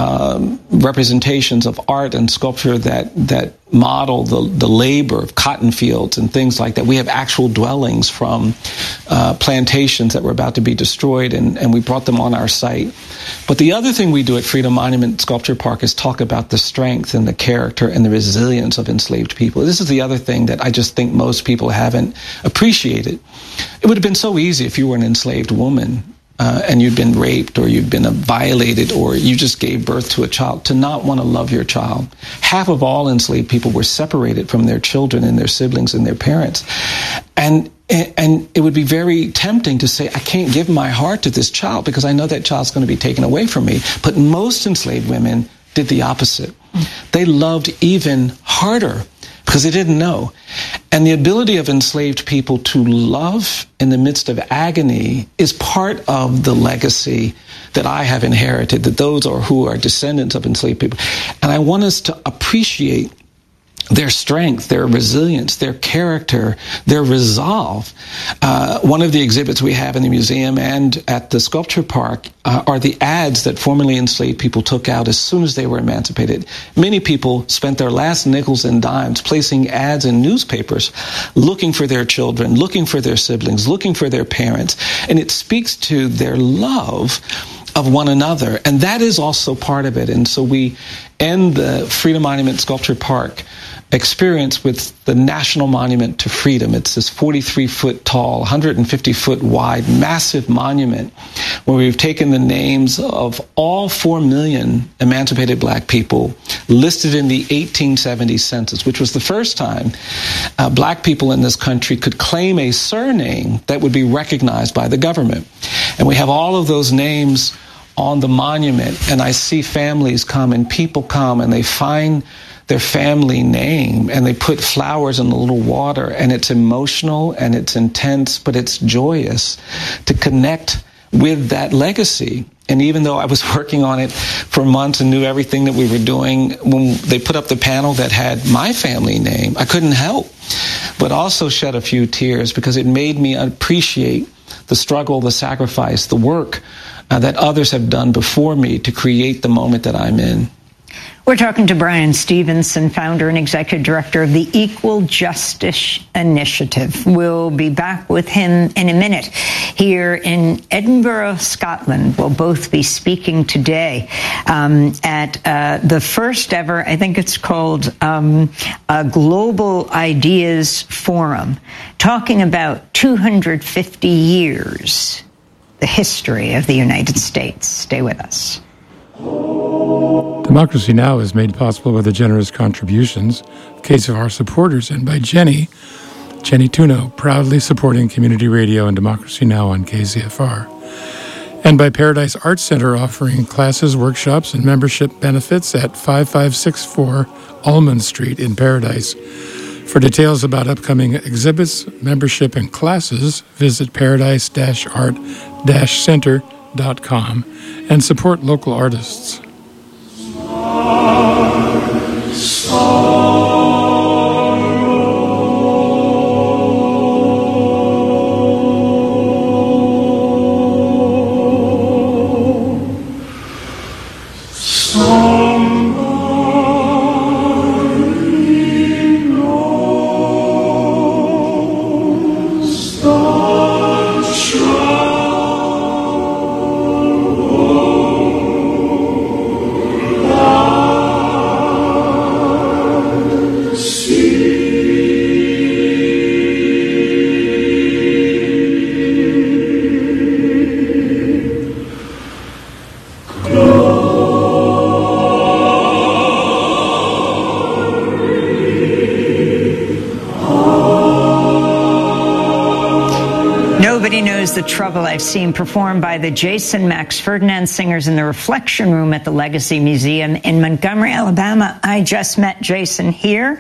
representations of art and sculpture that model the labor of cotton fields and things like that. We have actual dwellings from plantations that were about to be destroyed, and we brought them on our site. But the other thing we do at Freedom Monument Sculpture Park is talk about the strength and the character and the resilience of enslaved people. This is the other thing that I just think most people haven't appreciated. It would have been so easy if you were an enslaved woman and you'd been raped or you'd been violated or you just gave birth to a child, to not want to love your child. Half of all enslaved people were separated from their children and their siblings and their parents. And it would be very tempting to say, I can't give my heart to this child because I know that child's going to be taken away from me. But most enslaved women did the opposite. They loved even harder because they didn't know. And the ability of enslaved people to love in the midst of agony is part of the legacy that I have inherited, that those are who are descendants of enslaved people. And I want us to appreciate their strength, their resilience, their character, their resolve. One of the exhibits we have in the museum and at the sculpture park are the ads that formerly enslaved people took out as soon as they were emancipated. Many people spent their last nickels and dimes placing ads in newspapers, looking for their children, looking for their siblings, looking for their parents. And it speaks to their love of one another. And that is also part of it. And so we end the Freedom Monument Sculpture Park experience with the National Monument to Freedom. It's this 43-foot tall, 150-foot wide, massive monument where we've taken the names of all 4 million emancipated black people listed in the 1870 census, which was the first time black people in this country could claim a surname that would be recognized by the government. And we have all of those names on the monument, and I see families come and people come and they find their family name and they put flowers in a little water, and it's emotional and it's intense, but it's joyous to connect with that legacy. And even though I was working on it for months and knew everything that we were doing, when they put up the panel that had my family name, I couldn't help but also shed a few tears, because it made me appreciate the struggle, the sacrifice, the work that others have done before me to create the moment that I'm in. We're talking to Bryan Stevenson, founder and executive director of the Equal Justice Initiative. We'll be back with him in a minute. Here in Edinburgh, Scotland, we'll both be speaking today at the first ever, I think it's called a Global Ideas Forum, talking about 250 years, the history of the United States. Stay with us. Democracy Now! Is made possible by the generous contributions of KCFR supporters and by Jenny Tuno, proudly supporting community radio and Democracy Now! On KCFR. And by Paradise Arts Center, offering classes, workshops, and membership benefits at 5564 Almond Street in Paradise. For details about upcoming exhibits, membership, and classes, visit paradise-art-center.com and support local artists. The Trouble I've seen performed by the Jason Max Ferdinand Singers in the Reflection Room at the Legacy Museum in Montgomery, Alabama. I just met Jason here.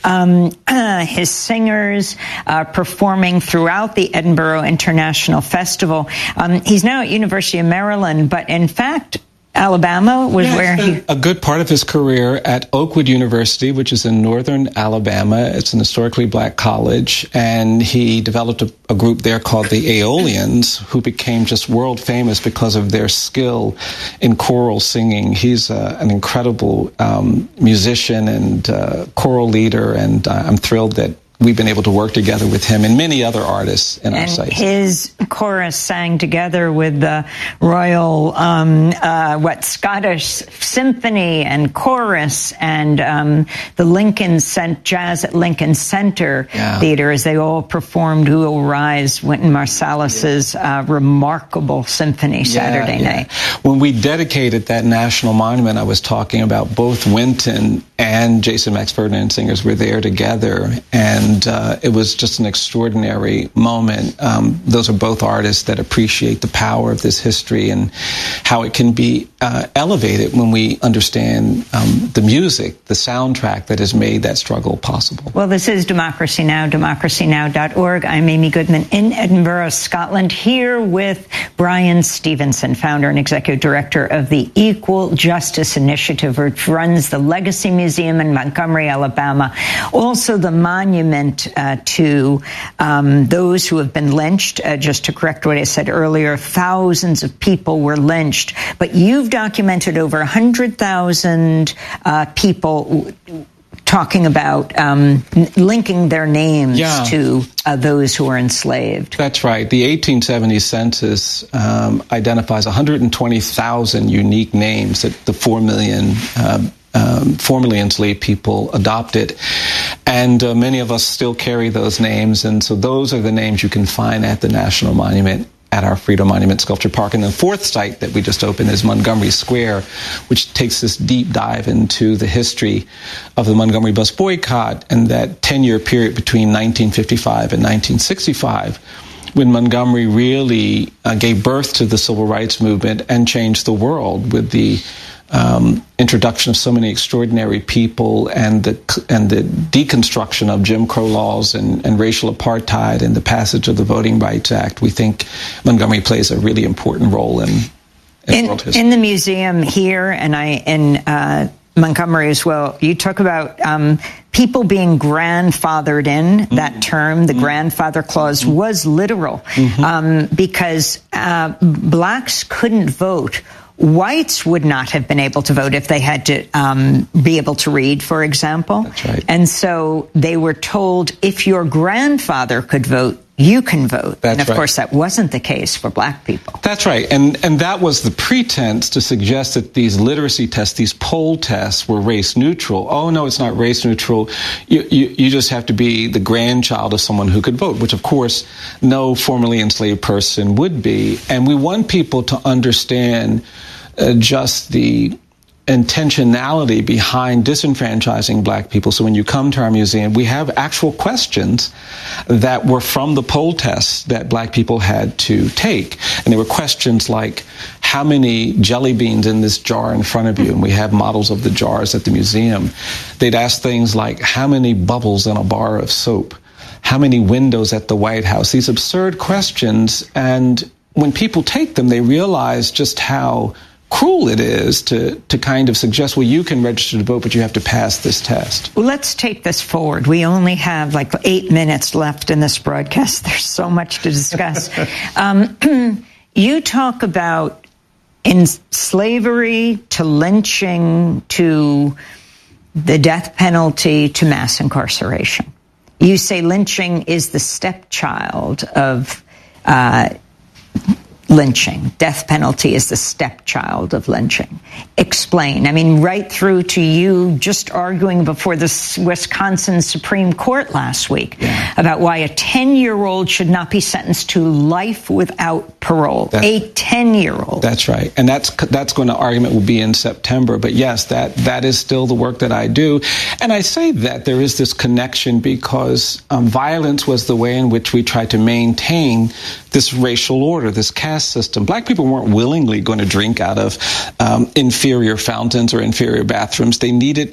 His singers performing throughout the Edinburgh International Festival. He's now at University of Maryland, but in fact, Alabama was where he... A good part of his career at Oakwood University, which is in northern Alabama. It's an historically black college, and he developed a group there called the Aeolians, who became just world famous because of their skill in choral singing. He's an incredible musician and choral leader, and I'm thrilled that we've been able to work together with him and many other artists in our sites. His chorus sang together with the Royal, Scottish Symphony and Chorus and the Jazz at Lincoln Center Theater, as they all performed Who Will Rise, Wynton Marsalis's remarkable symphony Saturday night. When we dedicated that national monument, I was talking about both Wynton and Jason Max Ferdinand Singers were there together, and it was just an extraordinary moment. Those are both artists that appreciate the power of this history and how it can be elevated when we understand the music, the soundtrack that has made that struggle possible. Well, this is Democracy Now!, democracynow.org. I'm Amy Goodman in Edinburgh, Scotland, here with Bryan Stevenson, founder and executive director of the Equal Justice Initiative, which runs the Legacy Museum in Montgomery, Alabama. Also, the monument to those who have been lynched. Just to correct what I said earlier, thousands of people were lynched, but you've documented over 100,000 people talking about linking their names to those who were enslaved. That's right. The 1870 census identifies 120,000 unique names that the 4 million formerly enslaved people adopted. And many of us still carry those names. And so those are the names you can find at the National Monument, at our Freedom Monument Sculpture Park. And the fourth site that we just opened is Montgomery Square, which takes this deep dive into the history of the Montgomery bus boycott and that 10-year period between 1955 and 1965, when Montgomery really gave birth to the civil rights movement and changed the world with the introduction of so many extraordinary people and the deconstruction of Jim Crow laws and racial apartheid and the passage of the Voting Rights Act. We think Montgomery plays a really important role in world history. In the museum here and in Montgomery as well, you talk about people being grandfathered in. That term, the grandfather clause, was literal because blacks couldn't vote. Whites would not have been able to vote if they had to be able to read, for example. That's right. And so they were told, if your grandfather could vote, you can vote. That's and of course, that wasn't the case for black people. That's right. And that was the pretense to suggest that these literacy tests, these poll tests, were race neutral. Oh, no, it's not race neutral. You just have to be the grandchild of someone who could vote, which, of course, no formerly enslaved person would be. And we want people to understand just the intentionality behind disenfranchising black people. So when you come to our museum, we have actual questions that were from the poll tests that black people had to take. And they were questions like, how many jelly beans in this jar in front of you? And we have models of the jars at the museum. They'd ask things like, how many bubbles in a bar of soap? How many windows at the White House? These absurd questions. And when people take them, they realize just how cruel it is to kind of suggest, well, you can register to vote, but you have to pass this test. Well, let's take this forward. We only have like 8 minutes left in this broadcast. There's so much to discuss. You talk about in slavery to lynching to the death penalty to mass incarceration. You say lynching is the stepchild of lynching. Death penalty is the stepchild of lynching. Explain. I mean, right through to you just arguing before the Wisconsin Supreme Court last week about why a 10-year-old should not be sentenced to life without parole. A 10-year-old. That's right. And that's going to argument will be in September. But yes, that is still the work that I do. And I say that there is this connection because violence was the way in which we tried to maintain this racial order, this caste system. Black people weren't willingly going to drink out of inferior fountains or inferior bathrooms. They needed,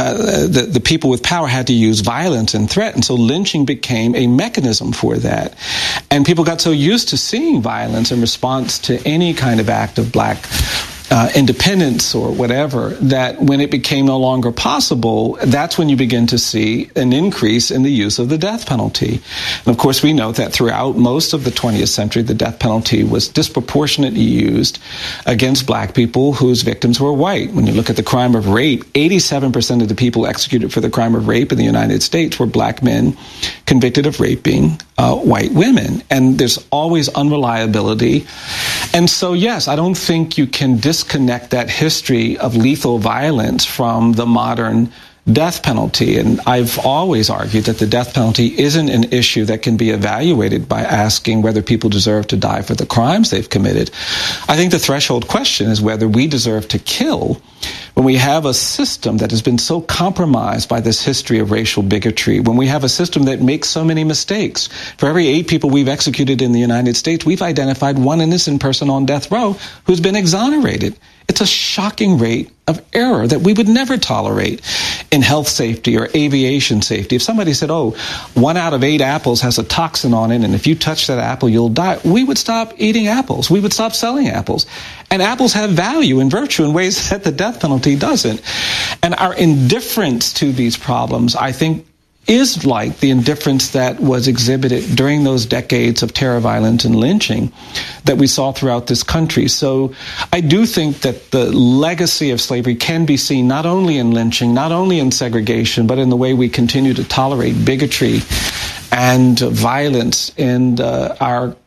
the people with power had to use violence and threat. And so lynching became a mechanism for that. And people got so used to seeing violence in response to any kind of act of black independence or whatever, that when it became no longer possible, that's when you begin to see an increase in the use of the death penalty. And of course, we know that throughout most of the 20th century, the death penalty was disproportionately used against black people whose victims were white. When you look at the crime of rape, 87% of the people executed for the crime of rape in the United States were black men convicted of raping white women. And there's always unreliability. And so, yes, I don't think you can disconnect that history of lethal violence from the modern death penalty. And I've always argued that the death penalty isn't an issue that can be evaluated by asking whether people deserve to die for the crimes they've committed. I think the threshold question is whether we deserve to kill when we have a system that has been so compromised by this history of racial bigotry, when we have a system that makes so many mistakes. For every 8 people we've executed in the United States, we've identified one innocent person on death row who's been exonerated. It's a shocking rate of error that we would never tolerate in health safety or aviation safety. If somebody said, 1 out of 8 apples has a toxin on it, and if you touch that apple, you'll die, we would stop eating apples. We would stop selling apples. And apples have value and virtue in ways that the death penalty doesn't. And our indifference to these problems, I think, is like the indifference that was exhibited during those decades of terror, violence, and lynching that we saw throughout this country. So I do think that the legacy of slavery can be seen not only in lynching, not only in segregation, but in the way we continue to tolerate bigotry and violence in our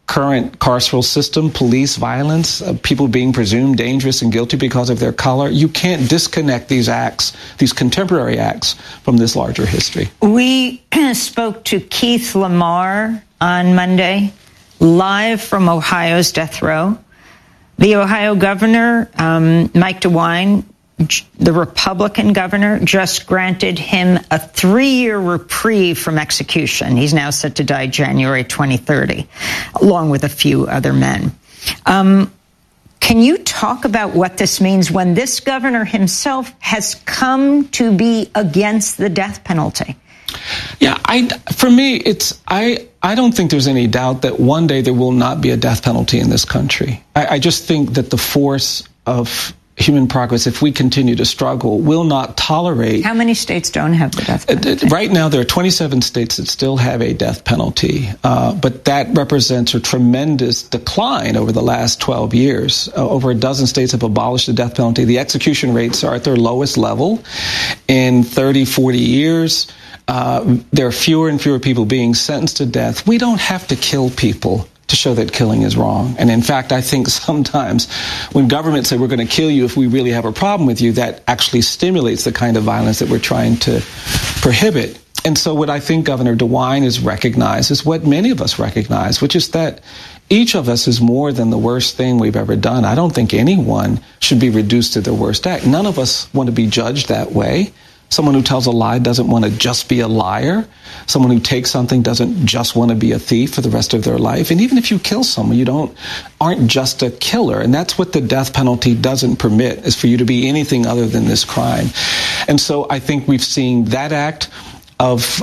current carceral system, police violence, people being presumed dangerous and guilty because of their color. You can't disconnect these acts, these contemporary acts, from this larger history. We spoke to Keith Lamar on Monday, live from Ohio's death row. The Ohio governor, Mike DeWine, the Republican governor, just granted him a 3-year reprieve from execution. He's now set to die January 2030, along with a few other men. Can you talk about what this means when this governor himself has come to be against the death penalty? Yeah, for me, I don't think there's any doubt that one day there will not be a death penalty in this country. I just think that the force of human progress, if we continue to struggle, will not tolerate... How many states don't have the death penalty? Right now, there are 27 states that still have a death penalty, but that represents a tremendous decline over the last 12 years. Over a dozen states have abolished the death penalty. The execution rates are at their lowest level in 30, 40 years. There are fewer and fewer people being sentenced to death. We don't have to kill people to show that killing is wrong. And in fact, I think sometimes when governments say we're going to kill you if we really have a problem with you, that actually stimulates the kind of violence that we're trying to prohibit. And so what I think Governor DeWine has recognized is what many of us recognize, which is that each of us is more than the worst thing we've ever done. I don't think anyone should be reduced to their worst act. None of us want to be judged that way. Someone who tells a lie doesn't want to just be a liar. Someone who takes something doesn't just want to be a thief for the rest of their life. And even if you kill someone, you aren't just a killer. And that's what the death penalty doesn't permit, is for you to be anything other than this crime. And so I think we've seen that act of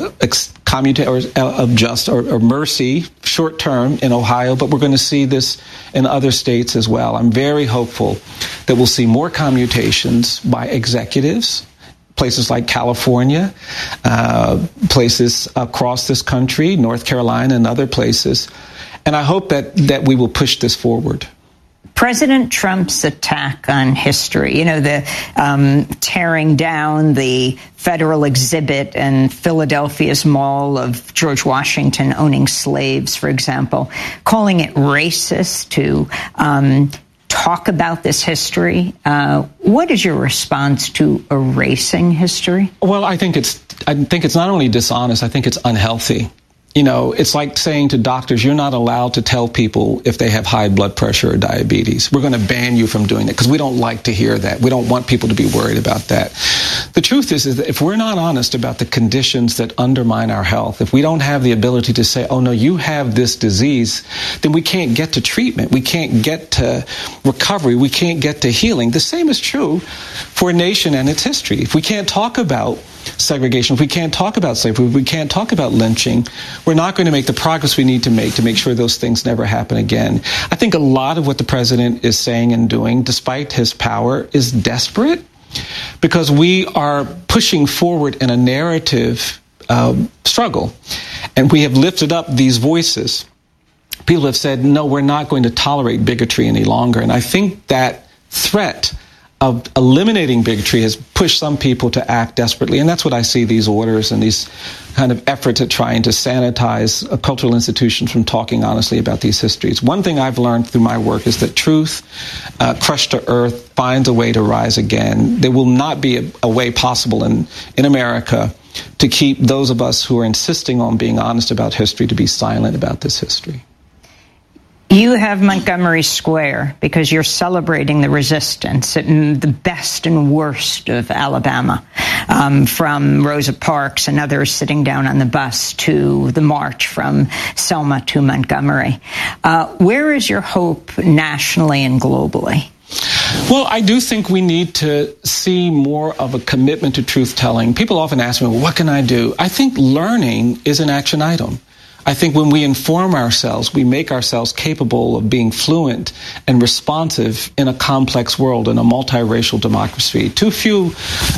mercy short term in Ohio, but we're going to see this in other states as well. I'm very hopeful that we'll see more commutations by executives, places like California, places across this country, North Carolina and other places. And I hope that we will push this forward. President Trump's attack on history, the tearing down the federal exhibit in Philadelphia's Mall of George Washington owning slaves, for example, calling it racist to talk about this history. What is your response to erasing history? Well, I think it's not only dishonest, I think it's unhealthy. It's like saying to doctors, you're not allowed to tell people if they have high blood pressure or diabetes. We're going to ban you from doing that because we don't like to hear that. We don't want people to be worried about that. The truth is that if we're not honest about the conditions that undermine our health, if we don't have the ability to say, oh, no, you have this disease, then we can't get to treatment. We can't get to recovery. We can't get to healing. The same is true for a nation and its history. If we can't talk about segregation, if we can't talk about slavery, if we can't talk about lynching, we're not going to make the progress we need to make sure those things never happen again. I think a lot of what the president is saying and doing, despite his power, is desperate because we are pushing forward in a narrative struggle. And we have lifted up these voices. People have said, no, we're not going to tolerate bigotry any longer. And I think that threat of eliminating bigotry has pushed some people to act desperately. And that's what I see these orders and these kind of efforts at trying to sanitize cultural institutions from talking honestly about these histories. One thing I've learned through my work is that truth, crushed to earth, finds a way to rise again. There will not be a way possible in America to keep those of us who are insisting on being honest about history to be silent about this history. You have Montgomery Square because you're celebrating the resistance, the best and worst of Alabama, from Rosa Parks and others sitting down on the bus to the march from Selma to Montgomery. Where is your hope nationally and globally? Well, I do think we need to see more of a commitment to truth-telling. People often ask me, well, what can I do? I think learning is an action item. I think when we inform ourselves, we make ourselves capable of being fluent and responsive in a complex world, in a multiracial democracy. Too few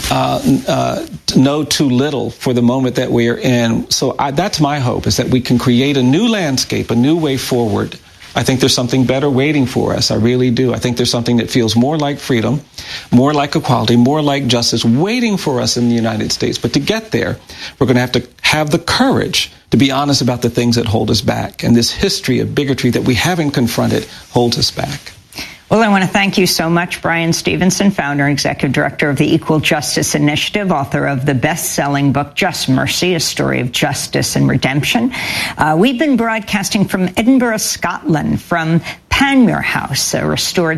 know too little for the moment that we are in. So that's my hope, is that we can create a new landscape, a new way forward I think there's something better waiting for us. I really do. I think there's something that feels more like freedom, more like equality, more like justice waiting for us in the United States. But to get there, we're going to have the courage to be honest about the things that hold us back. And this history of bigotry that we haven't confronted holds us back. Well, I want to thank you so much, Bryan Stevenson, founder and executive director of the Equal Justice Initiative, author of the best-selling book, Just Mercy, A Story of Justice and Redemption. We've been broadcasting from Edinburgh, Scotland, from Panmure House, a restored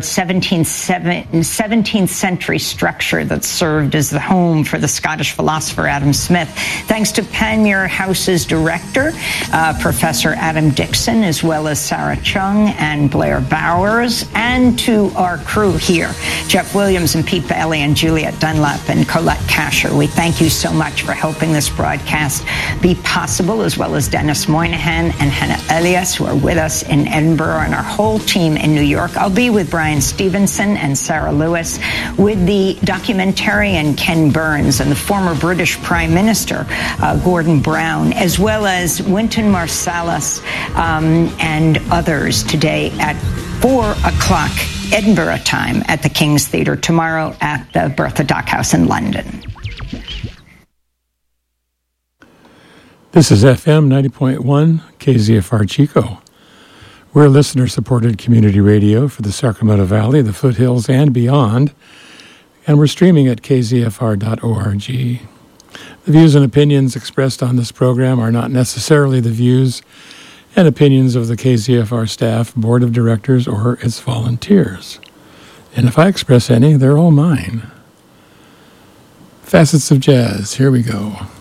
17th century structure that served as the home for the Scottish philosopher Adam Smith. Thanks to Panmure House's director, Professor Adam Dixon, as well as Sarah Chung and Blair Bowers, and to our crew here, Jeff Williams and Pete Bailey and Juliet Dunlap and Colette Kasher. We thank you so much for helping this broadcast be possible, as well as Dennis Moynihan and Hannah Elias, who are with us in Edinburgh, and our whole team in New York. I'll be with Bryan Stevenson and Sarah Lewis, with the documentarian Ken Burns and the former British Prime Minister Gordon Brown, as well as Wynton Marsalis and others today at 4 o'clock Edinburgh time at the King's Theatre, tomorrow at the Bertha Dock House in London. This is FM 90.1 KZFR Chico. We're listener-supported community radio for the Sacramento Valley, the foothills, and beyond, and we're streaming at kzfr.org. The views and opinions expressed on this program are not necessarily the views and opinions of the KZFR staff, board of directors, or its volunteers. And if I express any, they're all mine. Facets of Jazz, here we go.